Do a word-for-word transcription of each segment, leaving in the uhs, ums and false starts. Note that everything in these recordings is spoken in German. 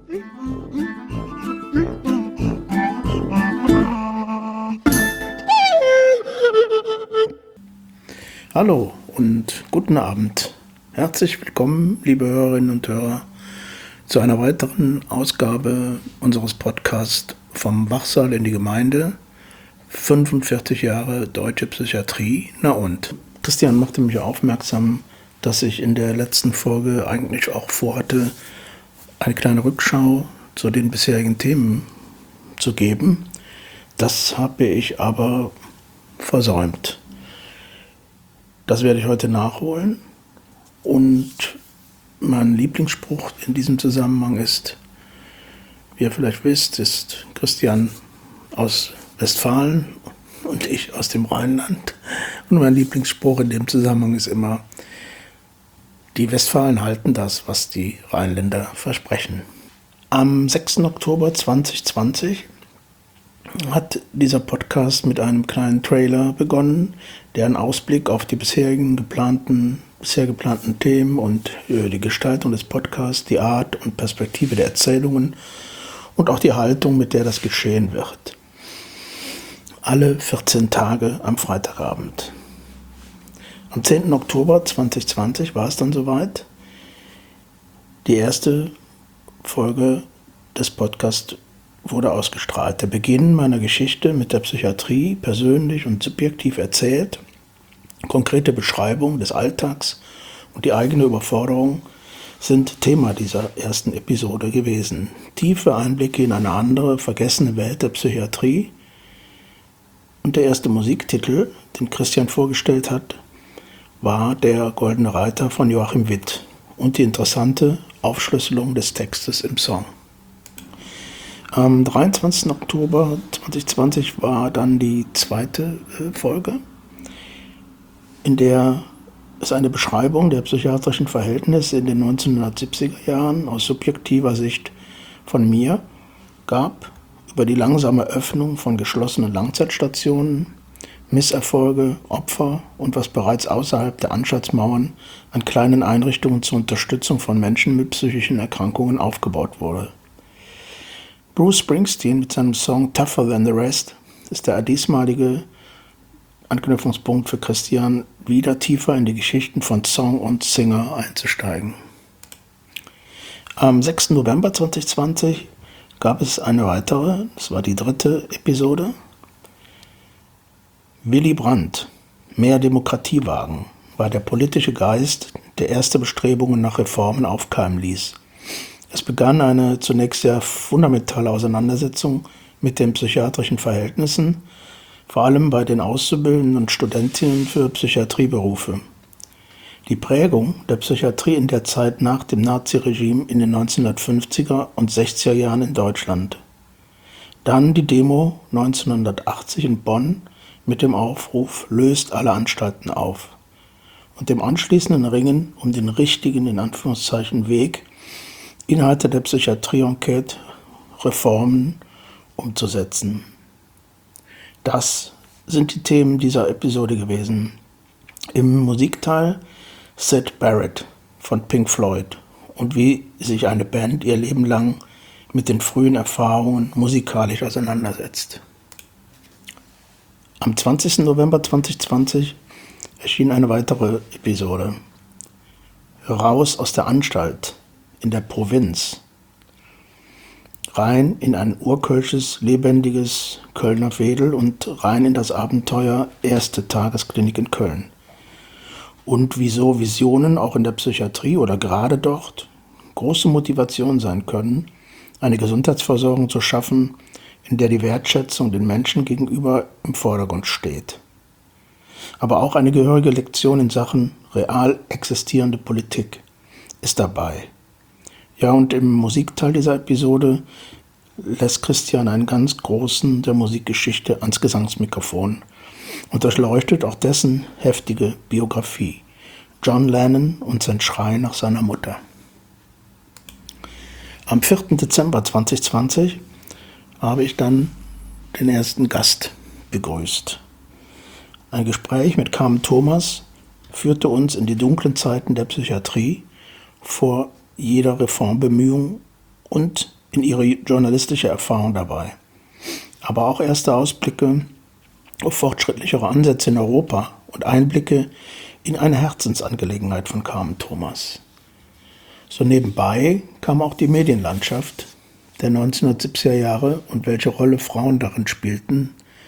Hallo und guten Abend. Herzlich willkommen, liebe Hörerinnen und Hörer, zu einer weiteren Ausgabe unseres Podcasts Vom Wachsaal in die Gemeinde, fünfundvierzig Jahre deutsche Psychiatrie, na und? Christian machte mich aufmerksam, dass ich in der letzten Folge eigentlich auch vorhatte, eine kleine Rückschau zu den bisherigen Themen zu geben. Das habe ich aber versäumt. Das werde ich heute nachholen und mein Lieblingsspruch in diesem Zusammenhang ist, wie ihr vielleicht wisst, ist Christian aus Westfalen und ich aus dem Rheinland. Und mein Lieblingsspruch in dem Zusammenhang ist immer, die Westfalen halten das, was die Rheinländer versprechen. Am sechsten Oktober zweitausendzwanzig hat dieser Podcast mit einem kleinen Trailer begonnen, der einen Ausblick auf die bisherigen geplanten, bisher geplanten Themen und äh, die Gestaltung des Podcasts, die Art und Perspektive der Erzählungen und auch die Haltung, mit der das geschehen wird. Alle vierzehn Tage am Freitagabend. Am zehnten Oktober zweitausendzwanzig war es dann soweit. Die erste Folge des Podcasts wurde ausgestrahlt. Der Beginn meiner Geschichte mit der Psychiatrie, persönlich und subjektiv erzählt, konkrete Beschreibung des Alltags und die eigene Überforderung sind Thema dieser ersten Episode gewesen. Tiefe Einblicke in eine andere, vergessene Welt der Psychiatrie. Und der erste Musiktitel, den Christian vorgestellt hat, war Der Goldene Reiter von Joachim Witt und die interessante Aufschlüsselung des Textes im Song. Am dreiundzwanzigsten Oktober zweitausendzwanzig war dann die zweite Folge, in der es eine Beschreibung der psychiatrischen Verhältnisse in den neunzehnhundertsiebziger Jahren aus subjektiver Sicht von mir gab, über die langsame Öffnung von geschlossenen Langzeitstationen, Misserfolge, Opfer und was bereits außerhalb der Anstaltsmauern an kleinen Einrichtungen zur Unterstützung von Menschen mit psychischen Erkrankungen aufgebaut wurde. Bruce Springsteen mit seinem Song Tougher Than the Rest ist der diesmalige Anknüpfungspunkt für Christian, wieder tiefer in die Geschichten von Song und Singer einzusteigen. Am sechsten November zweitausendzwanzig gab es eine weitere, das war die dritte Episode. Willy Brandt, mehr Demokratie wagen, war der politische Geist, der erste Bestrebungen nach Reformen aufkeimen ließ. Es begann eine zunächst sehr fundamentale Auseinandersetzung mit den psychiatrischen Verhältnissen, vor allem bei den Auszubildenden und Studentinnen für Psychiatrieberufe. Die Prägung der Psychiatrie in der Zeit nach dem Naziregime in den neunzehnhundertfünfziger und sechziger Jahren in Deutschland. Dann die Demo neunzehnhundertachtzig in Bonn mit dem Aufruf Löst alle Anstalten auf und dem anschließenden Ringen um den richtigen, in Anführungszeichen, Weg, Inhalte der Psychiatrie-Enquete, Reformen umzusetzen. Das sind die Themen dieser Episode gewesen. Im Musikteil Syd Barrett von Pink Floyd und wie sich eine Band ihr Leben lang mit den frühen Erfahrungen musikalisch auseinandersetzt. Am zwanzigsten November zweitausendzwanzig erschien eine weitere Episode. Raus aus der Anstalt. In der Provinz, rein in ein urkölsches, lebendiges Kölner Veedel und rein in das Abenteuer erste Tagesklinik in Köln. Und wieso Visionen auch in der Psychiatrie oder gerade dort große Motivation sein können, eine Gesundheitsversorgung zu schaffen, in der die Wertschätzung den Menschen gegenüber im Vordergrund steht. Aber auch eine gehörige Lektion in Sachen real existierende Politik ist dabei. Ja, und im Musikteil dieser Episode lässt Christian einen ganz großen der Musikgeschichte ans Gesangsmikrofon und durchleuchtet auch dessen heftige Biografie. John Lennon und sein Schrei nach seiner Mutter. Am vierten Dezember zweitausendzwanzig habe ich dann den ersten Gast begrüßt. Ein Gespräch mit Carmen Thomas führte uns in die dunklen Zeiten der Psychiatrie vor jeder Reformbemühung und in ihre journalistische Erfahrung dabei, aber auch erste Ausblicke auf fortschrittlichere Ansätze in Europa und Einblicke in eine Herzensangelegenheit von Carmen Thomas. So nebenbei kam auch die Medienlandschaft der neunzehnhundertsiebziger Jahre und welche Rolle Frauen darin spielten.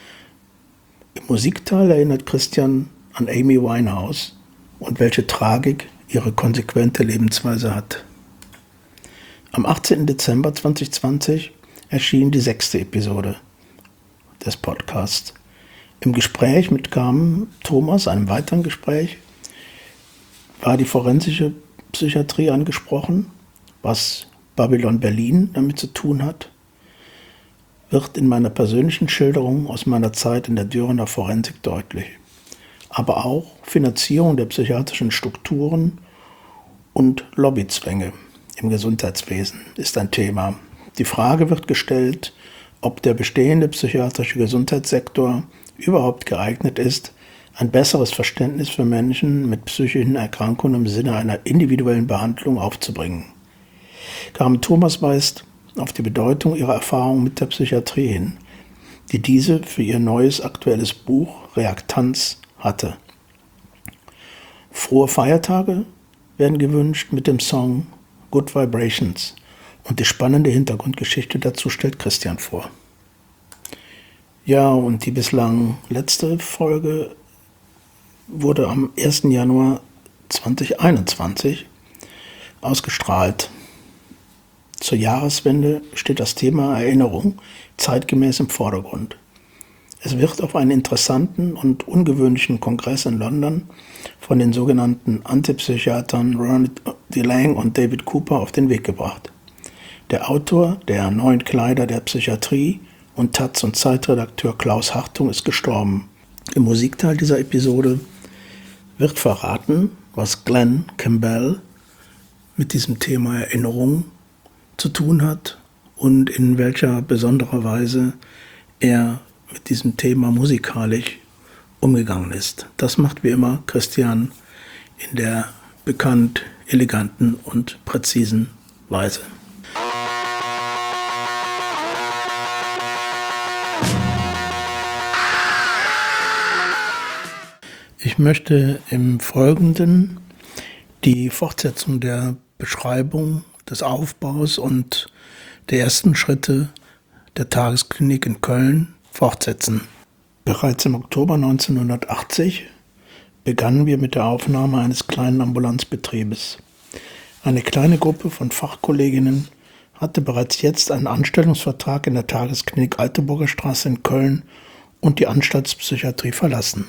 Im Musikteil erinnert Christian an Amy Winehouse und welche Tragik ihre konsequente Lebensweise hat. Am achtzehnten Dezember zweitausendzwanzig erschien die sechste Episode des Podcasts. Im Gespräch mit Carmen Thomas, einem weiteren Gespräch, war die forensische Psychiatrie angesprochen, was Babylon Berlin damit zu tun hat, wird in meiner persönlichen Schilderung aus meiner Zeit in der Dürener Forensik deutlich. Aber auch Finanzierung der psychiatrischen Strukturen und Lobbyzwänge im Gesundheitswesen ist ein Thema. Die Frage wird gestellt, ob der bestehende psychiatrische Gesundheitssektor überhaupt geeignet ist, ein besseres Verständnis für Menschen mit psychischen Erkrankungen im Sinne einer individuellen Behandlung aufzubringen. Carmen Thomas weist auf die Bedeutung ihrer Erfahrung mit der Psychiatrie hin, die diese für ihr neues aktuelles Buch Reaktanz hatte. Frohe Feiertage werden gewünscht mit dem Song Good Vibrations und die spannende Hintergrundgeschichte dazu stellt Christian vor. Ja, und die bislang letzte Folge wurde am ersten Januar zweitausendeinundzwanzig ausgestrahlt. Zur Jahreswende steht das Thema Erinnerung zeitgemäß im Vordergrund. Es wird auf einen interessanten und ungewöhnlichen Kongress in London von den sogenannten Antipsychiatern Ronald DeLange und David Cooper auf den Weg gebracht. Der Autor der Neuen Kleider der Psychiatrie und Taz- und Zeitredakteur Klaus Hartung ist gestorben. Im Musikteil dieser Episode wird verraten, was Glenn Campbell mit diesem Thema Erinnerung zu tun hat und in welcher besonderer Weise er mit diesem Thema musikalisch umgegangen ist. Das macht wie immer Christian in der bekannt eleganten und präzisen Weise. Ich möchte im Folgenden die Fortsetzung der Beschreibung des Aufbaus und der ersten Schritte der Tagesklinik in Köln fortsetzen. Bereits im Oktober neunzehnhundertachtzig begannen wir mit der Aufnahme eines kleinen Ambulanzbetriebes. Eine kleine Gruppe von Fachkolleginnen hatte bereits jetzt einen Anstellungsvertrag in der Tagesklinik Altenburger Straße in Köln und die Anstaltspsychiatrie verlassen.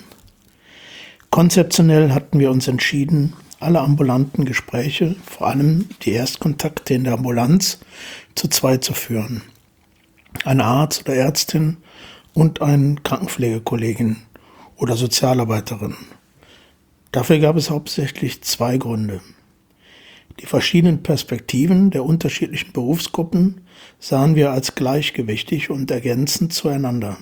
Konzeptionell hatten wir uns entschieden, alle ambulanten Gespräche, vor allem die Erstkontakte in der Ambulanz, zu zweit zu führen. Ein Arzt oder Ärztin und eine Krankenpflegekollegin oder Sozialarbeiterin. Dafür gab es hauptsächlich zwei Gründe. Die verschiedenen Perspektiven der unterschiedlichen Berufsgruppen sahen wir als gleichgewichtig und ergänzend zueinander.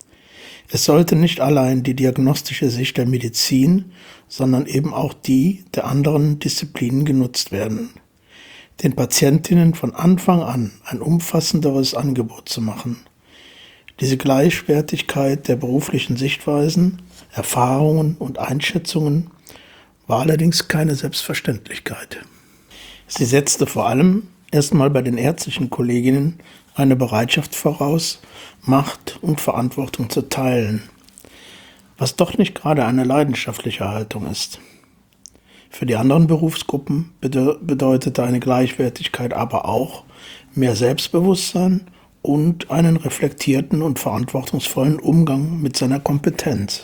Es sollte nicht allein die diagnostische Sicht der Medizin, sondern eben auch die der anderen Disziplinen genutzt werden, den Patientinnen von Anfang an ein umfassenderes Angebot zu machen. Diese Gleichwertigkeit der beruflichen Sichtweisen, Erfahrungen und Einschätzungen war allerdings keine Selbstverständlichkeit. Sie setzte vor allem erstmal bei den ärztlichen Kolleginnen eine Bereitschaft voraus, Macht und Verantwortung zu teilen, was doch nicht gerade eine leidenschaftliche Haltung ist. Für die anderen Berufsgruppen bedeutete eine Gleichwertigkeit aber auch mehr Selbstbewusstsein und einen reflektierten und verantwortungsvollen Umgang mit seiner Kompetenz.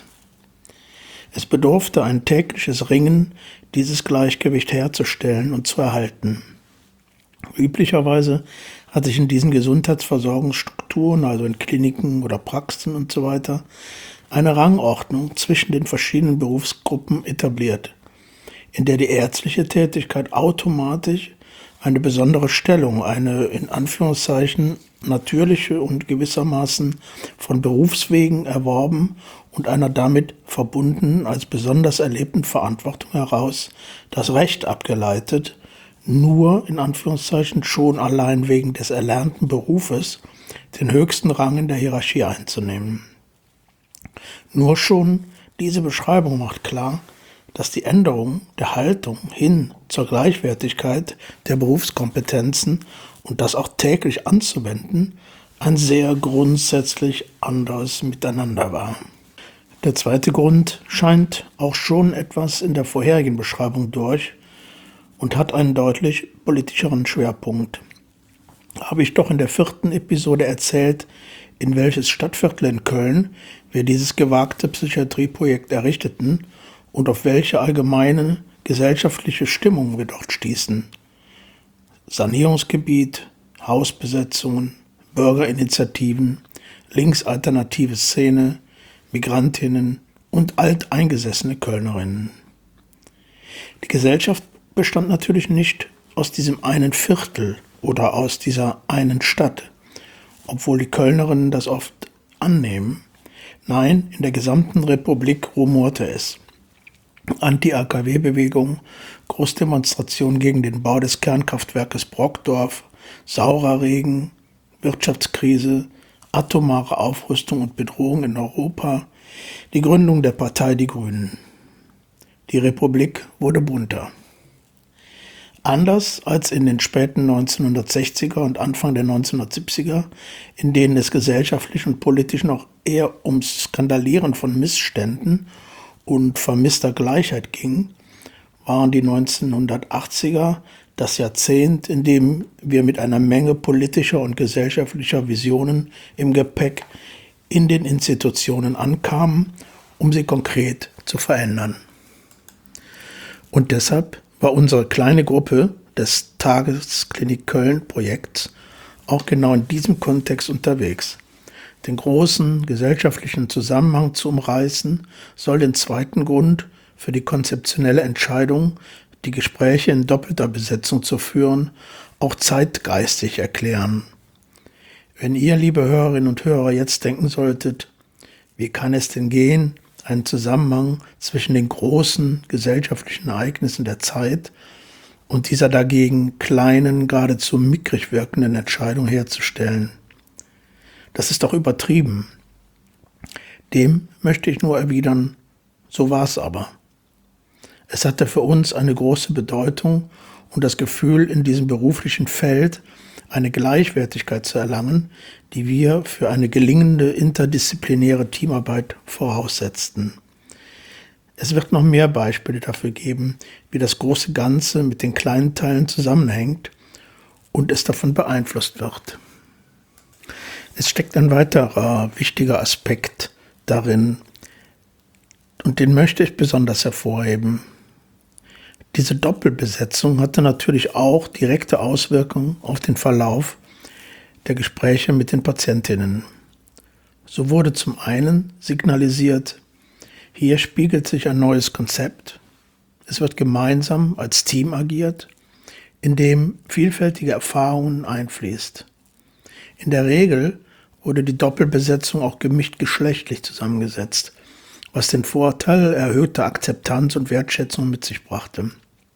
Es bedurfte ein tägliches Ringen, dieses Gleichgewicht herzustellen und zu erhalten. Üblicherweise hat sich in diesen Gesundheitsversorgungsstrukturen, also in Kliniken oder Praxen und so weiter, eine Rangordnung zwischen den verschiedenen Berufsgruppen etabliert, in der die ärztliche Tätigkeit automatisch eine besondere Stellung, eine in Anführungszeichen natürliche und gewissermaßen von Berufswegen erworben und einer damit verbundenen als besonders erlebten Verantwortung heraus das Recht abgeleitet, nur in Anführungszeichen schon allein wegen des erlernten Berufes den höchsten Rang in der Hierarchie einzunehmen. Nur schon diese Beschreibung macht klar, dass die Änderung der Haltung hin zur Gleichwertigkeit der Berufskompetenzen und das auch täglich anzuwenden, ein sehr grundsätzlich anderes Miteinander war. Der zweite Grund scheint auch schon etwas in der vorherigen Beschreibung durch und hat einen deutlich politischeren Schwerpunkt. Habe ich doch in der vierten Episode erzählt, in welches Stadtviertel in Köln wir dieses gewagte Psychiatrieprojekt errichteten und auf welche allgemeine gesellschaftliche Stimmung wir dort stießen. Sanierungsgebiet, Hausbesetzungen, Bürgerinitiativen, linksalternative Szene, Migrantinnen und alteingesessene Kölnerinnen. Die Gesellschaft bestand natürlich nicht aus diesem einen Viertel oder aus dieser einen Stadt, obwohl die Kölnerinnen das oft annehmen. Nein, in der gesamten Republik rumorte es. Anti-A K W-Bewegung, Großdemonstration gegen den Bau des Kernkraftwerkes Brockdorf, saurer Regen, Wirtschaftskrise, atomare Aufrüstung und Bedrohung in Europa, die Gründung der Partei Die Grünen. Die Republik wurde bunter. Anders als in den späten neunzehnhundertsechziger und Anfang der neunzehnhundertsiebziger, in denen es gesellschaftlich und politisch noch eher ums Skandalieren von Missständen und vermisster Gleichheit ging, waren die neunzehnhundertachtziger das Jahrzehnt, in dem wir mit einer Menge politischer und gesellschaftlicher Visionen im Gepäck in den Institutionen ankamen, um sie konkret zu verändern. Und deshalb war unsere kleine Gruppe des Tagesklinik Köln-Projekts auch genau in diesem Kontext unterwegs. Den großen gesellschaftlichen Zusammenhang zu umreißen, soll den zweiten Grund für die konzeptionelle Entscheidung, die Gespräche in doppelter Besetzung zu führen, auch zeitgeistig erklären. Wenn ihr, liebe Hörerinnen und Hörer, jetzt denken solltet, wie kann es denn gehen, einen Zusammenhang zwischen den großen gesellschaftlichen Ereignissen der Zeit und dieser dagegen kleinen, geradezu mickrig wirkenden Entscheidung herzustellen. Das ist doch übertrieben. Dem möchte ich nur erwidern, so war es aber. Es hatte für uns eine große Bedeutung und das Gefühl, in diesem beruflichen Feld eine Gleichwertigkeit zu erlangen, die wir für eine gelingende interdisziplinäre Teamarbeit voraussetzten. Es wird noch mehr Beispiele dafür geben, wie das große Ganze mit den kleinen Teilen zusammenhängt und es davon beeinflusst wird. Es steckt ein weiterer wichtiger Aspekt darin, und den möchte ich besonders hervorheben. Diese Doppelbesetzung hatte natürlich auch direkte Auswirkungen auf den Verlauf der Gespräche mit den Patientinnen. So wurde zum einen signalisiert, hier spiegelt sich ein neues Konzept. Es wird gemeinsam als Team agiert, in dem vielfältige Erfahrungen einfließt. In der Regel wurde die Doppelbesetzung auch gemischt geschlechtlich zusammengesetzt, was den Vorteil erhöhter Akzeptanz und Wertschätzung mit sich brachte.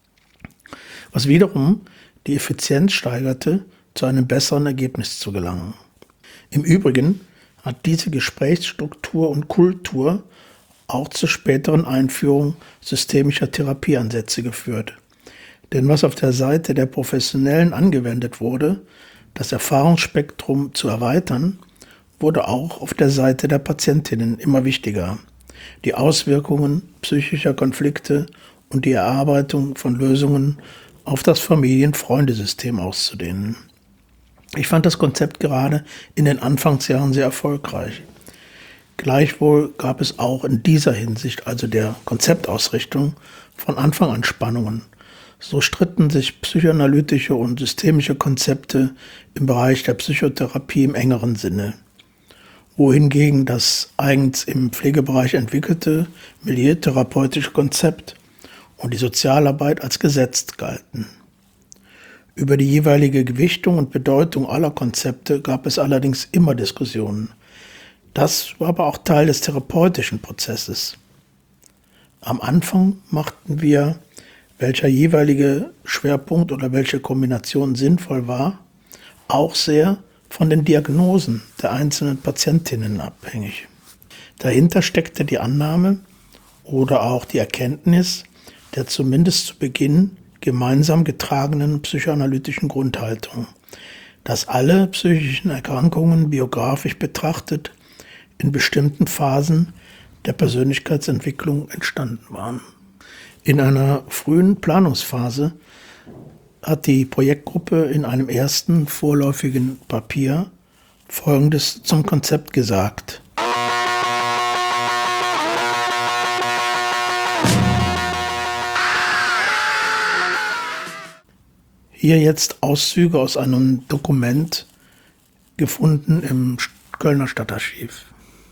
Was wiederum die Effizienz steigerte, zu einem besseren Ergebnis zu gelangen. Im Übrigen hat diese Gesprächsstruktur und Kultur auch zur späteren Einführung systemischer Therapieansätze geführt. Denn was auf der Seite der Professionellen angewendet wurde, das Erfahrungsspektrum zu erweitern, wurde auch auf der Seite der Patientinnen immer wichtiger. Die Auswirkungen psychischer Konflikte und die Erarbeitung von Lösungen auf das Familien-Freunde-System auszudehnen. Ich fand das Konzept gerade in den Anfangsjahren sehr erfolgreich. Gleichwohl gab es auch in dieser Hinsicht, also der Konzeptausrichtung, von Anfang an Spannungen. So stritten sich psychoanalytische und systemische Konzepte im Bereich der Psychotherapie im engeren Sinne, wohingegen das eigens im Pflegebereich entwickelte milieutherapeutische Konzept und die Sozialarbeit als gesetzt galten. Über die jeweilige Gewichtung und Bedeutung aller Konzepte gab es allerdings immer Diskussionen. Das war aber auch Teil des therapeutischen Prozesses. Am Anfang machten wir welcher jeweilige Schwerpunkt oder welche Kombination sinnvoll war, auch sehr von den Diagnosen der einzelnen Patientinnen abhängig. Dahinter steckte die Annahme oder auch die Erkenntnis der zumindest zu Beginn gemeinsam getragenen psychoanalytischen Grundhaltung, dass alle psychischen Erkrankungen biografisch betrachtet in bestimmten Phasen der Persönlichkeitsentwicklung entstanden waren. In einer frühen Planungsphase hat die Projektgruppe in einem ersten vorläufigen Papier Folgendes zum Konzept gesagt. Hier jetzt Auszüge aus einem Dokument gefunden im Kölner Stadtarchiv.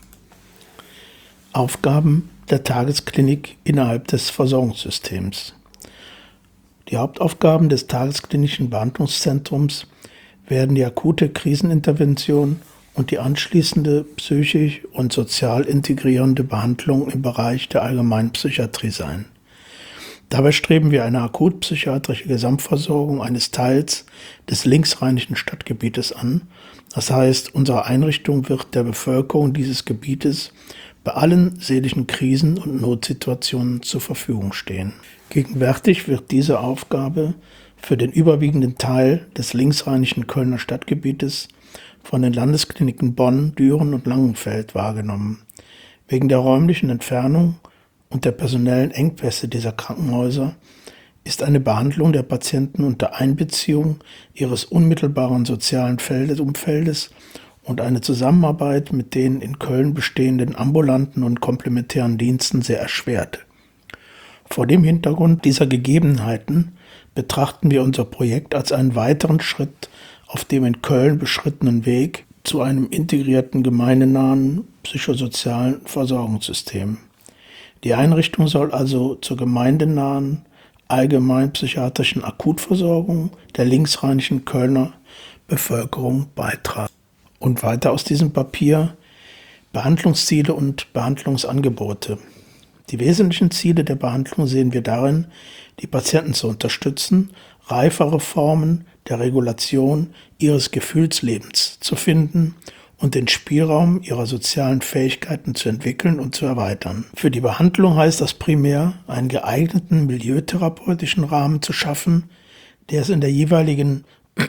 Aufgaben der Tagesklinik innerhalb des Versorgungssystems. Die Hauptaufgaben des Tagesklinischen Behandlungszentrums werden die akute Krisenintervention und die anschließende psychisch und sozial integrierende Behandlung im Bereich der Allgemeinpsychiatrie sein. Dabei streben wir eine akutpsychiatrische Gesamtversorgung eines Teils des linksrheinischen Stadtgebietes an. Das heißt, unsere Einrichtung wird der Bevölkerung dieses Gebietes bei allen seelischen Krisen und Notsituationen zur Verfügung stehen. Gegenwärtig wird diese Aufgabe für den überwiegenden Teil des linksrheinischen Kölner Stadtgebietes von den Landeskliniken Bonn, Düren und Langenfeld wahrgenommen. Wegen der räumlichen Entfernung und der personellen Engpässe dieser Krankenhäuser ist eine Behandlung der Patienten unter Einbeziehung ihres unmittelbaren sozialen Umfeldes und eine Zusammenarbeit mit den in Köln bestehenden ambulanten und komplementären Diensten sehr erschwert. Vor dem Hintergrund dieser Gegebenheiten betrachten wir unser Projekt als einen weiteren Schritt auf dem in Köln beschrittenen Weg zu einem integrierten, gemeindenahen, psychosozialen Versorgungssystem. Die Einrichtung soll also zur gemeindenahen, allgemeinpsychiatrischen Akutversorgung der linksrheinischen Kölner Bevölkerung beitragen. Und weiter aus diesem Papier Behandlungsziele und Behandlungsangebote. Die wesentlichen Ziele der Behandlung sehen wir darin, die Patienten zu unterstützen, reifere Formen der Regulation ihres Gefühlslebens zu finden und den Spielraum ihrer sozialen Fähigkeiten zu entwickeln und zu erweitern. Für die Behandlung heißt das primär, einen geeigneten milieutherapeutischen Rahmen zu schaffen, der es in der jeweiligen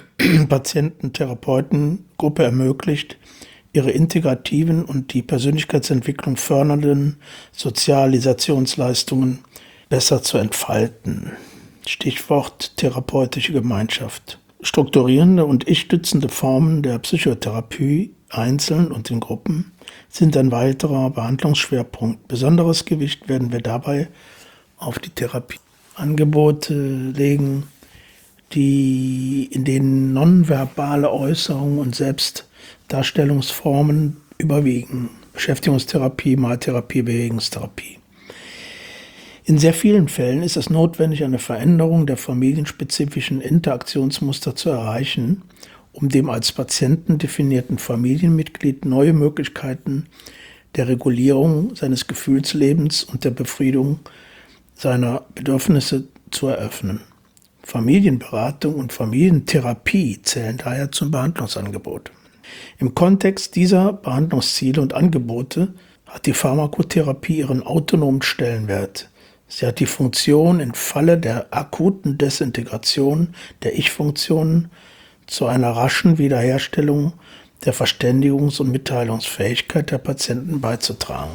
Patiententherapeutengruppe ermöglicht, ihre integrativen und die Persönlichkeitsentwicklung fördernden Sozialisationsleistungen besser zu entfalten. Stichwort therapeutische Gemeinschaft. Strukturierende und ich-stützende Formen der Psychotherapie einzeln und in Gruppen sind ein weiterer Behandlungsschwerpunkt. Besonderes Gewicht werden wir dabei auf die Therapieangebote legen, die in denen nonverbale Äußerungen und Selbstdarstellungsformen überwiegen. Beschäftigungstherapie, Maltherapie, Bewegungstherapie. In sehr vielen Fällen ist es notwendig, eine Veränderung der familienspezifischen Interaktionsmuster zu erreichen, um dem als Patienten definierten Familienmitglied neue Möglichkeiten der Regulierung seines Gefühlslebens und der Befriedigung seiner Bedürfnisse zu eröffnen. Familienberatung und Familientherapie zählen daher zum Behandlungsangebot. Im Kontext dieser Behandlungsziele und Angebote hat die Pharmakotherapie ihren autonomen Stellenwert. Sie hat die Funktion, im Falle der akuten Desintegration der Ich-Funktionen zu einer raschen Wiederherstellung der Verständigungs- und Mitteilungsfähigkeit der Patienten beizutragen.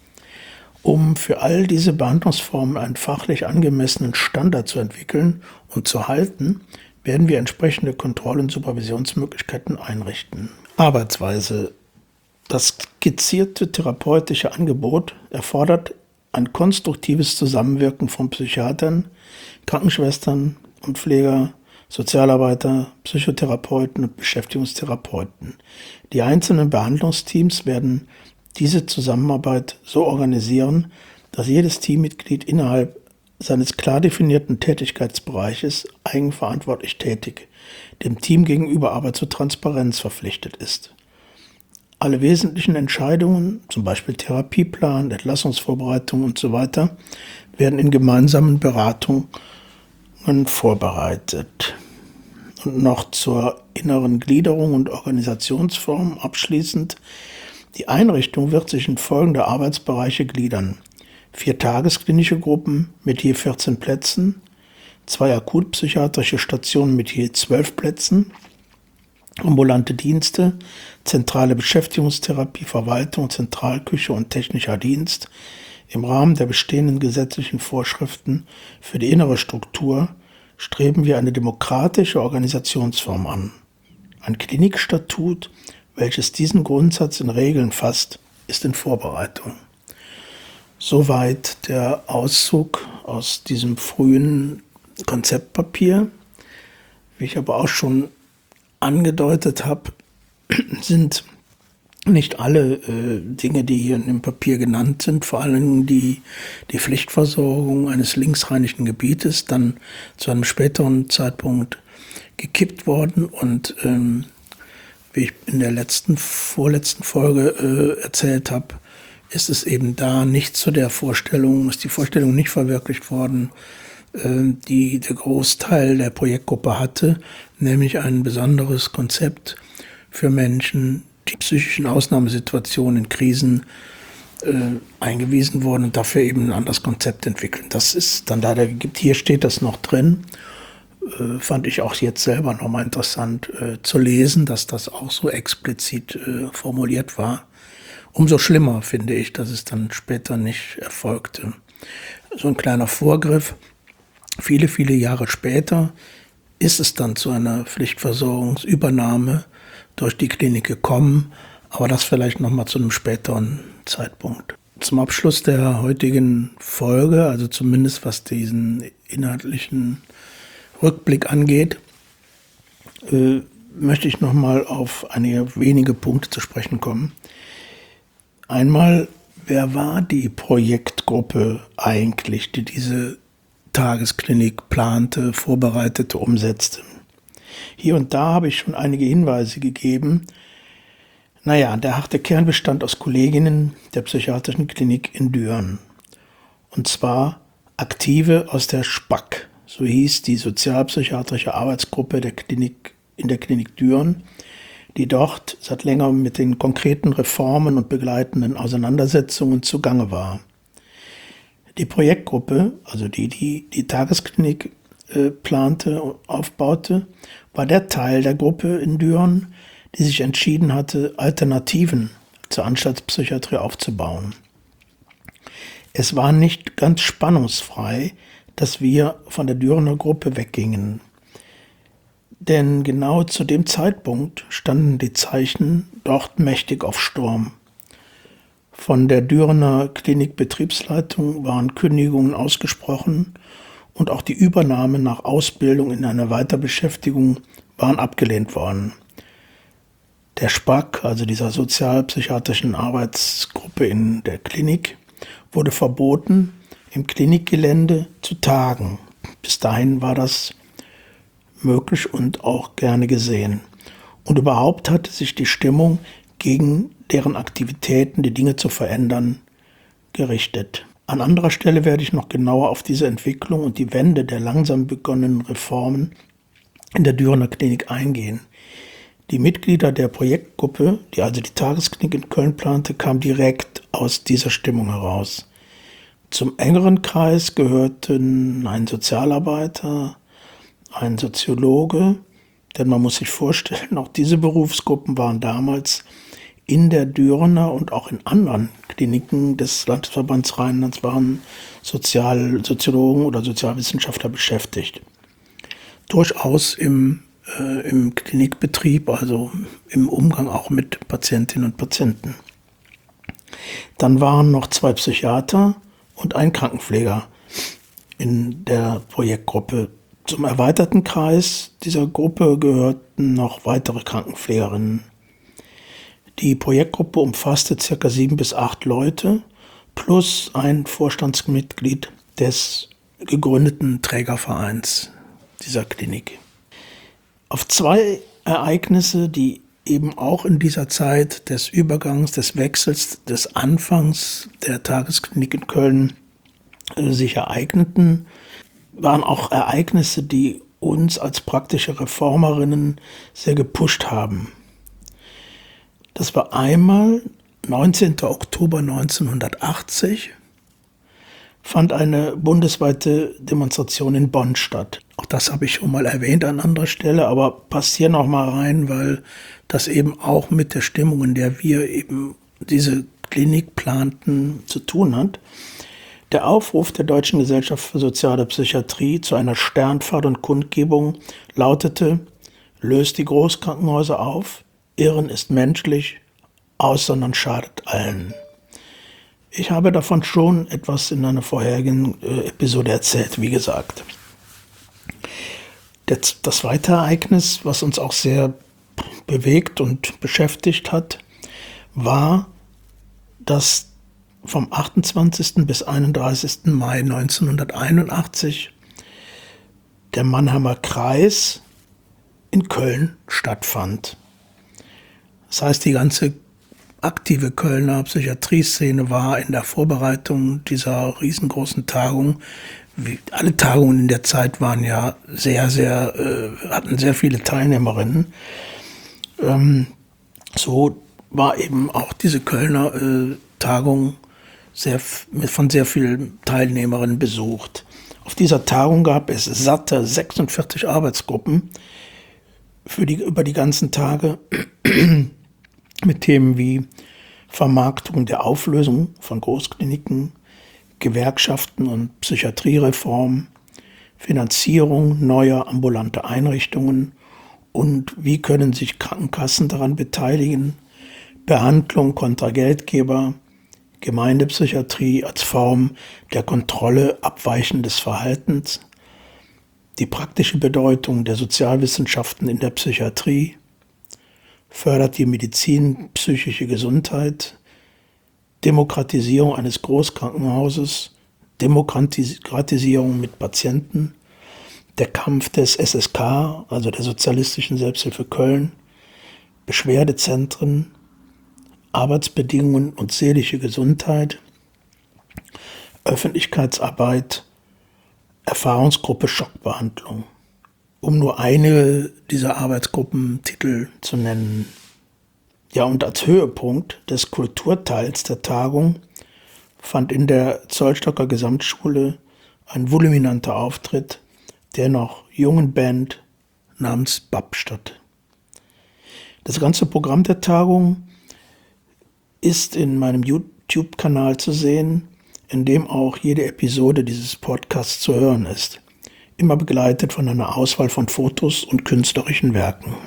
Um für all diese Behandlungsformen einen fachlich angemessenen Standard zu entwickeln und zu halten, werden wir entsprechende Kontroll- und Supervisionsmöglichkeiten einrichten. Arbeitsweise. Das skizzierte therapeutische Angebot erfordert ein konstruktives Zusammenwirken von Psychiatern, Krankenschwestern und Pfleger, Sozialarbeiter, Psychotherapeuten und Beschäftigungstherapeuten. Die einzelnen Behandlungsteams werden diese Zusammenarbeit so organisieren, dass jedes Teammitglied innerhalb seines klar definierten Tätigkeitsbereiches eigenverantwortlich tätig, dem Team gegenüber aber zur Transparenz verpflichtet ist. Alle wesentlichen Entscheidungen, zum Beispiel Therapieplan, Entlassungsvorbereitung und so weiter, werden in gemeinsamen Beratungen vorbereitet. Und noch zur inneren Gliederung und Organisationsform abschließend. Die Einrichtung wird sich in folgende Arbeitsbereiche gliedern. Vier tagesklinische Gruppen mit je vierzehn Plätzen, zwei akutpsychiatrische Stationen mit je zwölf Plätzen, ambulante Dienste, zentrale Beschäftigungstherapie, Verwaltung, Zentralküche und technischer Dienst im Rahmen der bestehenden gesetzlichen Vorschriften für die innere Struktur streben wir eine demokratische Organisationsform an. Ein Klinikstatut, welches diesen Grundsatz in Regeln fasst, ist in Vorbereitung. Soweit der Auszug aus diesem frühen Konzeptpapier. Wie ich aber auch schon angedeutet habe, sind nicht alle äh, Dinge, die hier in dem Papier genannt sind, vor allem die, die Pflichtversorgung eines linksrheinischen Gebietes, dann zu einem späteren Zeitpunkt gekippt worden. Und ähm, wie ich in der letzten, vorletzten Folge äh, erzählt habe, ist es eben da nicht zu der Vorstellung, ist die Vorstellung nicht verwirklicht worden, äh, die der Großteil der Projektgruppe hatte, nämlich ein besonderes Konzept für Menschen, die psychischen Ausnahmesituationen in Krisen äh, eingewiesen wurden und dafür eben ein anderes Konzept entwickeln. Das ist dann leider gibt. Hier steht das noch drin. Äh, fand ich auch jetzt selber nochmal interessant äh, zu lesen, dass das auch so explizit äh, formuliert war. Umso schlimmer finde ich, dass es dann später nicht erfolgte. So ein kleiner Vorgriff. Viele, viele Jahre später ist es dann zu einer Pflichtversorgungsübernahme durch die Klinik gekommen, aber das vielleicht nochmal zu einem späteren Zeitpunkt. Zum Abschluss der heutigen Folge, also zumindest was diesen inhaltlichen Rückblick angeht, äh, möchte ich nochmal auf einige wenige Punkte zu sprechen kommen. Einmal, wer war die Projektgruppe eigentlich, die diese Tagesklinik plante, vorbereitete, umsetzte? Hier und da habe ich schon einige Hinweise gegeben. Naja, der harte Kern bestand aus Kolleginnen der psychiatrischen Klinik in Düren. Und zwar Aktive aus der SPAK, so hieß die sozialpsychiatrische Arbeitsgruppe der Klinik in der Klinik Düren, die dort seit längerem mit den konkreten Reformen und begleitenden Auseinandersetzungen zugange war. Die Projektgruppe, also die, die die Tagesklinik äh, plante und aufbaute, war der Teil der Gruppe in Düren, die sich entschieden hatte, Alternativen zur Anstaltspsychiatrie aufzubauen. Es war nicht ganz spannungsfrei, dass wir von der Dürener Gruppe weggingen. Denn genau zu dem Zeitpunkt standen die Zeichen dort mächtig auf Sturm. Von der Dürener Klinikbetriebsleitung waren Kündigungen ausgesprochen und auch die Übernahme nach Ausbildung in einer Weiterbeschäftigung waren abgelehnt worden. Der SPAK, also dieser sozialpsychiatrischen Arbeitsgruppe in der Klinik, wurde verboten, im Klinikgelände zu tagen. Bis dahin war das möglich und auch gerne gesehen. Und überhaupt hatte sich die Stimmung gegen deren Aktivitäten, die Dinge zu verändern, gerichtet. An anderer Stelle werde ich noch genauer auf diese Entwicklung und die Wende der langsam begonnenen Reformen in der Dürener Klinik eingehen. Die Mitglieder der Projektgruppe, die also die Tagesklinik in Köln plante, kamen direkt aus dieser Stimmung heraus. Zum engeren Kreis gehörten ein Sozialarbeiter, ein Soziologe, denn man muss sich vorstellen, auch diese Berufsgruppen waren damals in der Dürener und auch in anderen Kliniken des Landesverbands Rheinlands waren Sozial, Soziologen oder Sozialwissenschaftler beschäftigt. Durchaus im, äh, im Klinikbetrieb, also im Umgang auch mit Patientinnen und Patienten. Dann waren noch zwei Psychiater und ein Krankenpfleger in der Projektgruppe. Zum erweiterten Kreis dieser Gruppe gehörten noch weitere Krankenpflegerinnen. Die Projektgruppe umfasste ca. sieben bis acht Leute plus ein Vorstandsmitglied des gegründeten Trägervereins dieser Klinik. Auf zwei Ereignisse, die eben auch in dieser Zeit des Übergangs, des Wechsels, des Anfangs der Tagesklinik in Köln äh, sich ereigneten, waren auch Ereignisse, die uns als praktische Reformerinnen sehr gepusht haben. Das war einmal neunzehnten Oktober neunzehnhundertachtzig, fand eine bundesweite Demonstration in Bonn statt. Auch das habe ich schon mal erwähnt an anderer Stelle, aber passt hier noch mal rein, weil das eben auch mit der Stimmung, in der wir eben diese Klinik planten, zu tun hat. Der Aufruf der Deutschen Gesellschaft für Soziale Psychiatrie zu einer Sternfahrt und Kundgebung lautete: Löst die Großkrankenhäuser auf, Irren ist menschlich, Aussondern schadet allen. Ich habe davon schon etwas in einer vorherigen äh, Episode erzählt, wie gesagt. Das, das zweite Ereignis, was uns auch sehr bewegt und beschäftigt hat, war, dass vom achtundzwanzigsten bis einunddreißigsten Mai neunzehnhunderteinundachtzig der Mannheimer Kreis in Köln stattfand. Das heißt, die ganze aktive Kölner Psychiatrieszene war in der Vorbereitung dieser riesengroßen Tagung. Alle Tagungen in der Zeit waren ja sehr, sehr, äh, hatten sehr viele Teilnehmerinnen. Ähm, so war eben auch diese Kölner äh, Tagung sehr, von sehr vielen Teilnehmerinnen besucht. Auf dieser Tagung gab es satte sechsundvierzig Arbeitsgruppen für die, über die ganzen Tage mit Themen wie Vermarktung der Auflösung von Großkliniken, Gewerkschaften und Psychiatriereform, Finanzierung neuer ambulanter Einrichtungen und wie können sich Krankenkassen daran beteiligen, Behandlung kontra Geldgeber, Gemeindepsychiatrie als Form der Kontrolle abweichendes Verhaltens, die praktische Bedeutung der Sozialwissenschaften in der Psychiatrie, fördert die Medizin psychische Gesundheit, Demokratisierung eines Großkrankenhauses, Demokratisierung mit Patienten, der Kampf des S S K, also der Sozialistischen Selbsthilfe Köln, Beschwerdezentren, Arbeitsbedingungen und seelische Gesundheit, Öffentlichkeitsarbeit, Erfahrungsgruppe Schockbehandlung, um nur eine dieser Arbeitsgruppentitel zu nennen. Ja, und als Höhepunkt des Kulturteils der Tagung fand in der Zollstocker Gesamtschule ein fulminanter Auftritt der noch jungen Band namens B A P statt. Das ganze Programm der Tagung ist in meinem YouTube-Kanal zu sehen, in dem auch jede Episode dieses Podcasts zu hören ist, immer begleitet von einer Auswahl von Fotos und künstlerischen Werken.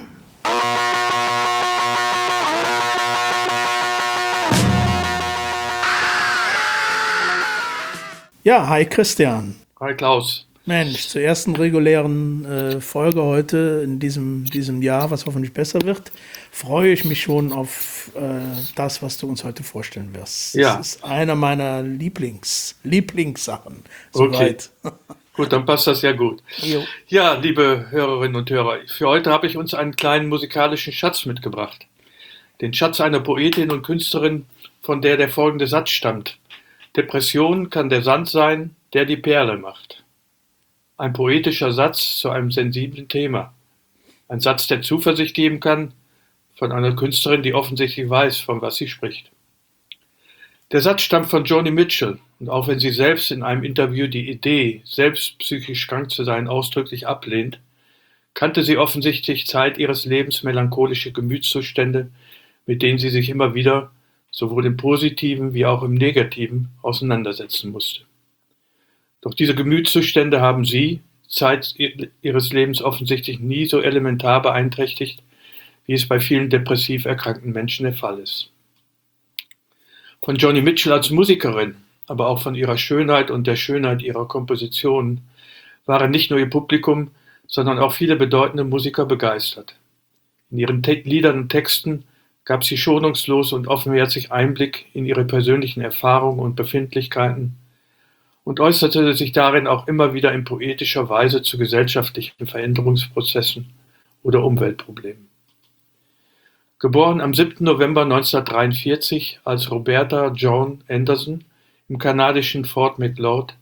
Ja, hi Christian. Hi Klaus. Mensch, zur ersten regulären äh, Folge heute in diesem, diesem Jahr, was hoffentlich besser wird, freue ich mich schon auf äh, das, was du uns heute vorstellen wirst. Ja. Das ist einer meiner Lieblings, Lieblingssachen. Okay. Soweit. Gut, dann passt das ja gut. Jo. Ja, liebe Hörerinnen und Hörer, für heute habe ich uns einen kleinen musikalischen Schatz mitgebracht. Den Schatz einer Poetin und Künstlerin, von der der folgende Satz stammt. Depression kann der Sand sein, der die Perle macht. Ein poetischer Satz zu einem sensiblen Thema. Ein Satz, der Zuversicht geben kann, von einer Künstlerin, die offensichtlich weiß, von was sie spricht. Der Satz stammt von Joni Mitchell, und auch wenn sie selbst in einem Interview die Idee, selbst psychisch krank zu sein, ausdrücklich ablehnt, kannte sie offensichtlich Zeit ihres Lebens melancholische Gemütszustände, mit denen sie sich immer wieder, sowohl im Positiven wie auch im Negativen, auseinandersetzen musste. Doch diese Gemütszustände haben sie, Zeit ihres Lebens offensichtlich nie so elementar beeinträchtigt, wie es bei vielen depressiv erkrankten Menschen der Fall ist. Von Joni Mitchell als Musikerin, aber auch von ihrer Schönheit und der Schönheit ihrer Kompositionen waren nicht nur ihr Publikum, sondern auch viele bedeutende Musiker begeistert. In ihren Te- Liedern und Texten gab sie schonungslos und offenherzig Einblick in ihre persönlichen Erfahrungen und Befindlichkeiten und äußerte sich darin auch immer wieder in poetischer Weise zu gesellschaftlichen Veränderungsprozessen oder Umweltproblemen. Geboren am siebten November neunzehnhundertdreiundvierzig als Roberta Joan Anderson im kanadischen Fort Macleod,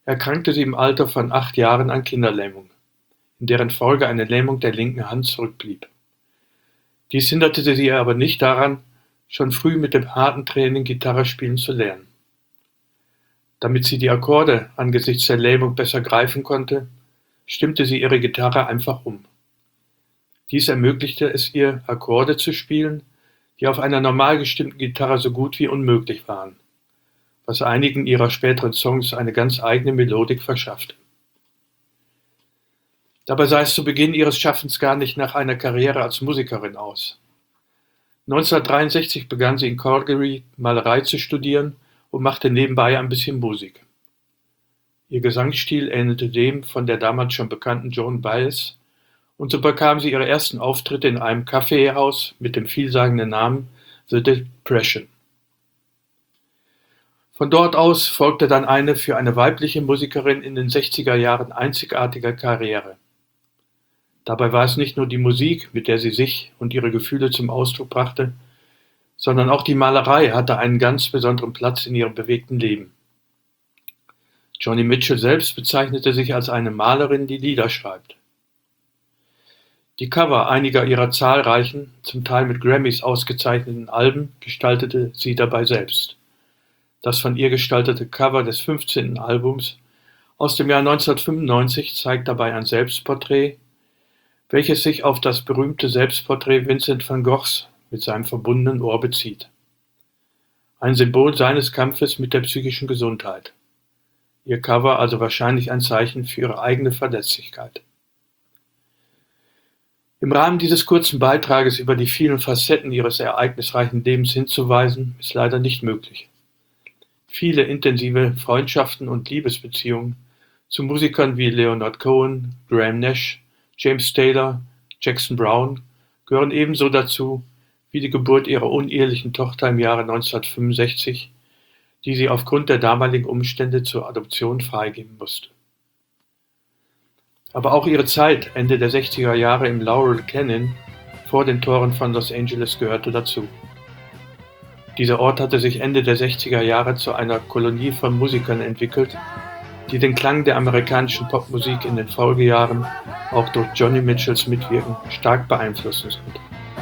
erkrankte sie im Alter von acht Jahren an Kinderlähmung, in deren Folge eine Lähmung der linken Hand zurückblieb. Dies hinderte sie aber nicht daran, schon früh mit dem harten Training Gitarre spielen zu lernen. Damit sie die Akkorde angesichts der Lähmung besser greifen konnte, stimmte sie ihre Gitarre einfach um. Dies ermöglichte es ihr, Akkorde zu spielen, die auf einer normal gestimmten Gitarre so gut wie unmöglich waren, was einigen ihrer späteren Songs eine ganz eigene Melodik verschaffte. Dabei sah es zu Beginn ihres Schaffens gar nicht nach einer Karriere als Musikerin aus. neunzehnhundertdreiundsechzig begann sie in Calgary Malerei zu studieren und machte nebenbei ein bisschen Musik. Ihr Gesangsstil ähnelte dem von der damals schon bekannten Joan Baez, und so bekam sie ihre ersten Auftritte in einem Kaffeehaus mit dem vielsagenden Namen The Depression. Von dort aus folgte dann eine für eine weibliche Musikerin in den sechziger Jahren einzigartige Karriere. Dabei war es nicht nur die Musik, mit der sie sich und ihre Gefühle zum Ausdruck brachte, sondern auch die Malerei hatte einen ganz besonderen Platz in ihrem bewegten Leben. Joni Mitchell selbst bezeichnete sich als eine Malerin, die Lieder schreibt. Die Cover einiger ihrer zahlreichen, zum Teil mit Grammys ausgezeichneten Alben gestaltete sie dabei selbst. Das von ihr gestaltete Cover des fünfzehnten Albums aus dem Jahr neunzehnhundertfünfundneunzig zeigt dabei ein Selbstporträt, welches sich auf das berühmte Selbstporträt Vincent van Goghs mit seinem verbundenen Ohr bezieht. Ein Symbol seines Kampfes mit der psychischen Gesundheit. Ihr Cover also wahrscheinlich ein Zeichen für ihre eigene Verletzlichkeit. Im Rahmen dieses kurzen Beitrages über die vielen Facetten ihres ereignisreichen Lebens hinzuweisen, ist leider nicht möglich. Viele intensive Freundschaften und Liebesbeziehungen zu Musikern wie Leonard Cohen, Graham Nash, James Taylor, Jackson Browne gehören ebenso dazu wie die Geburt ihrer unehelichen Tochter im Jahre neunzehnhundertfünfundsechzig, die sie aufgrund der damaligen Umstände zur Adoption freigeben musste. Aber auch ihre Zeit Ende der sechziger Jahre im Laurel Canyon vor den Toren von Los Angeles gehörte dazu. Dieser Ort hatte sich Ende der sechziger Jahre zu einer Kolonie von Musikern entwickelt, die den Klang der amerikanischen Popmusik in den Folgejahren auch durch Joni Mitchells Mitwirken stark beeinflussen sollte.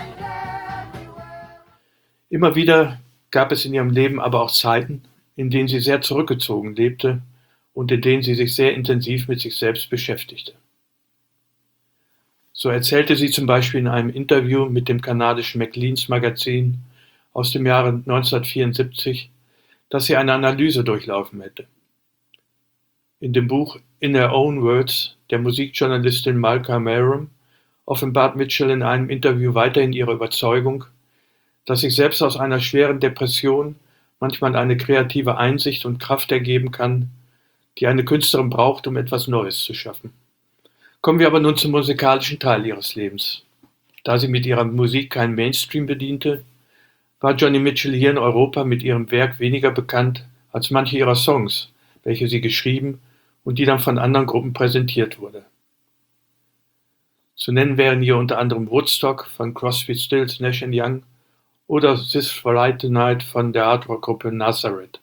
Immer wieder gab es in ihrem Leben aber auch Zeiten, in denen sie sehr zurückgezogen lebte und in denen sie sich sehr intensiv mit sich selbst beschäftigte. So erzählte sie zum Beispiel in einem Interview mit dem kanadischen Maclean's Magazin aus dem Jahre neunzehnhundertvierundsiebzig, dass sie eine Analyse durchlaufen hätte. In dem Buch In Her Own Words der Musikjournalistin Malka Maram offenbart Mitchell in einem Interview weiterhin ihre Überzeugung, dass sich selbst aus einer schweren Depression manchmal eine kreative Einsicht und Kraft ergeben kann, die eine Künstlerin braucht, um etwas Neues zu schaffen. Kommen wir aber nun zum musikalischen Teil ihres Lebens. Da sie mit ihrer Musik keinen Mainstream bediente, war Joni Mitchell hier in Europa mit ihrem Werk weniger bekannt als manche ihrer Songs, welche sie geschrieben und die dann von anderen Gruppen präsentiert wurde. Zu nennen wären hier unter anderem Woodstock von Crosby, Stills, Nash and Young oder This Friday Night von der Hardrock-Gruppe Nazareth.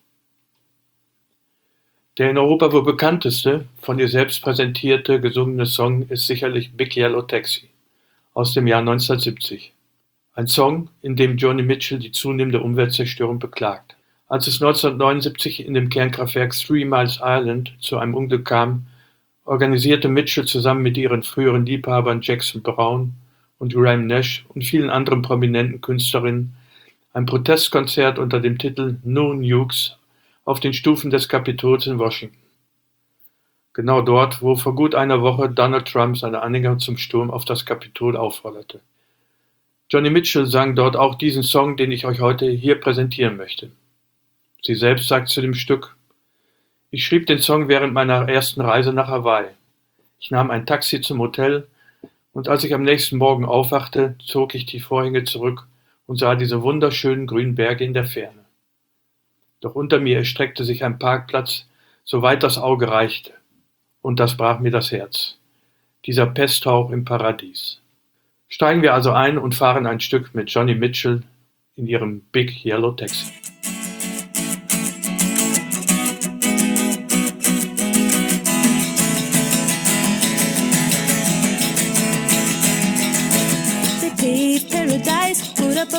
Der in Europa wohl bekannteste, von ihr selbst präsentierte, gesungene Song ist sicherlich Big Yellow Taxi aus dem Jahr neunzehnhundertsiebzig. Ein Song, in dem Joni Mitchell die zunehmende Umweltzerstörung beklagt. Als es neunzehnhundertneunundsiebzig in dem Kernkraftwerk Three Miles Island zu einem Unglück kam, organisierte Mitchell zusammen mit ihren früheren Liebhabern Jackson Browne und Graham Nash und vielen anderen prominenten Künstlerinnen ein Protestkonzert unter dem Titel No Nukes auf den Stufen des Kapitols in Washington. Genau dort, wo vor gut einer Woche Donald Trump seine Anhänger zum Sturm auf das Kapitol aufforderte. Joni Mitchell sang dort auch diesen Song, den ich euch heute hier präsentieren möchte. Sie selbst sagt zu dem Stück: Ich schrieb den Song während meiner ersten Reise nach Hawaii. Ich nahm ein Taxi zum Hotel und als ich am nächsten Morgen aufwachte, zog ich die Vorhänge zurück und sah diese wunderschönen grünen Berge in der Ferne. Doch unter mir erstreckte sich ein Parkplatz, soweit das Auge reichte, und das brach mir das Herz. Dieser Pesthauch im Paradies. Steigen wir also ein und fahren ein Stück mit Joni Mitchell in ihrem Big Yellow Taxi.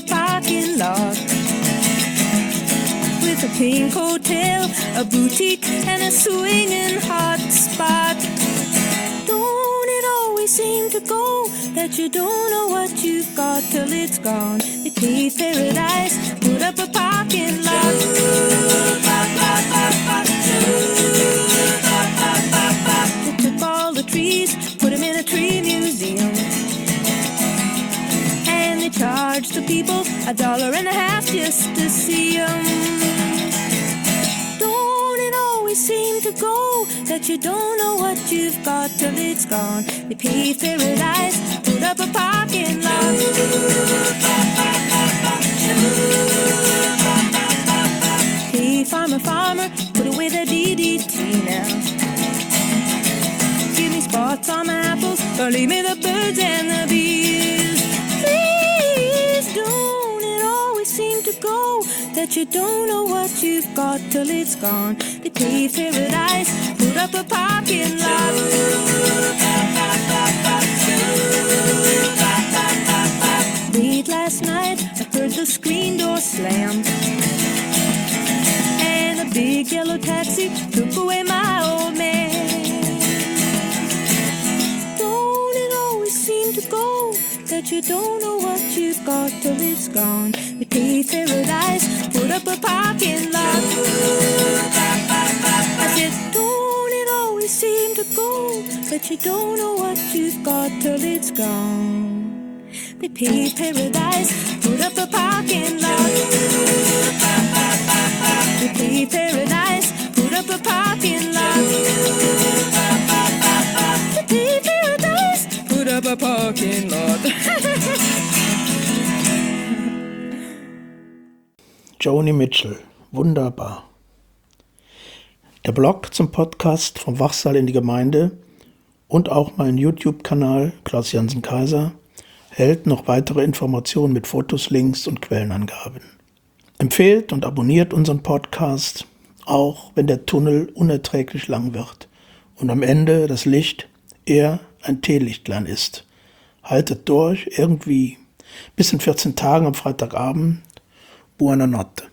a parking lot with a pink hotel, a boutique, and a swinging hot spot. Don't it always seem to go that you don't know what you've got till it's gone? They paved paradise, put up a parking lot. They took all the trees, put them in a tree museum, and they charged the people a dollar and a half just to see them. Don't it always seem to go that you don't know what you've got till it's gone? They paved paradise, put up a parking lot. Hey, farmer, farmer, put away the D D T now. Give me spots on my apples, or leave me the birds and the bees. Please, don't it always seem to go that you don't know what you've got till it's gone? They paved paradise, put up a parking lot. Late last night, I heard the screen door slam, and a big yellow taxi took away my old man. Don't it always seem to go that you don't know what you've got till it's gone? They paved paradise, put up a parking lot. I said, don't it always seem to go that you don't know what you've got till it's gone? They paved paradise, put up a parking lot. They paved paradise, put up a parking lot. They paved paradise, put up a parking lot. Joni Mitchell, wunderbar. Der Blog zum Podcast vom Wachsaal in die Gemeinde und auch mein YouTube-Kanal Klaus Jansen Kaiser hält noch weitere Informationen mit Fotos, Links und Quellenangaben. Empfehlt und abonniert unseren Podcast, auch wenn der Tunnel unerträglich lang wird und am Ende das Licht eher ein Teelichtlein ist. Haltet durch, irgendwie. Bis in vierzehn Tagen am Freitagabend. Buona notte.